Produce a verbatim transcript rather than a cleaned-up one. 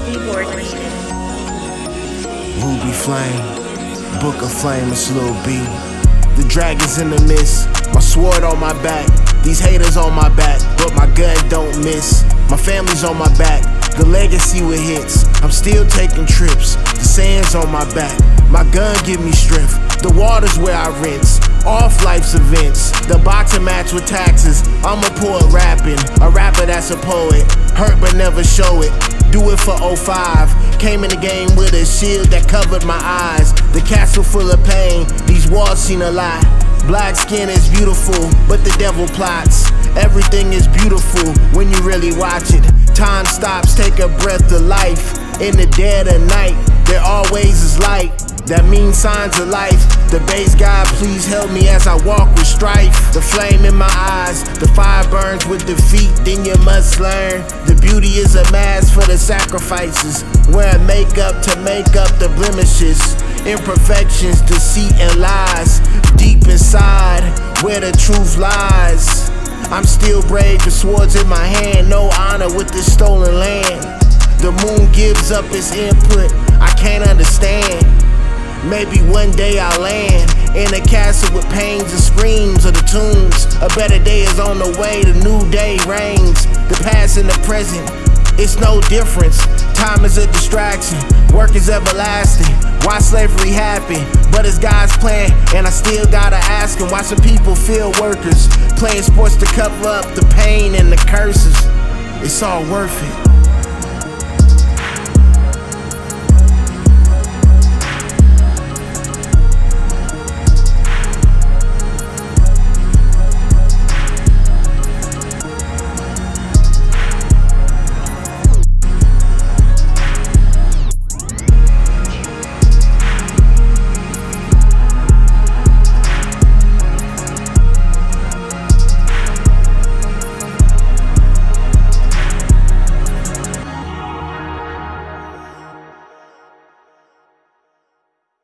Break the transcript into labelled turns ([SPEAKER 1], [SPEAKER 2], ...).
[SPEAKER 1] Keyboard Nation.
[SPEAKER 2] Ruby Flame, Book of Flame, it's Lil B. The dragon's in the mist, my sword on my back. These haters on my back, but my gun don't miss. My family's on my back, the legacy with hits. I'm still taking trips, the sand's on my back. My gun give me strength, the water's where I rinse. Off life's events, the boxing match with taxes. I'm a poet rapping, a rapper that's a poet. Hurt but never show it, do it for oh five. Came in the game with a shield that covered my eyes. The castle full of pain, these walls seen a lot. Black skin is beautiful, but the devil plots. Everything is beautiful when you really watch it. Time stops, take a breath of life. In the dead of night, there always is light. That means signs of life. The base God, please help me as I walk with strife. The flame in my eyes, the fire burns with defeat. Then you must learn, the beauty is a mask for the sacrifices. Wearing makeup to make up the blemishes. Imperfections, deceit and lies. Deep inside, where the truth lies. I'm still brave, the sword's in my hand. No honor with this stolen land. The moon gives up its input, I can't understand. Maybe one day I'll land in a castle with pains and screams of the tombs. A better day is on the way, the new day reigns. The past and the present, it's no difference. Time is a distraction, work is everlasting. Why slavery happened, but it's God's plan. And I still gotta ask him why some people feel workers playing sports to cover up the pain and the curses. It's all worth it.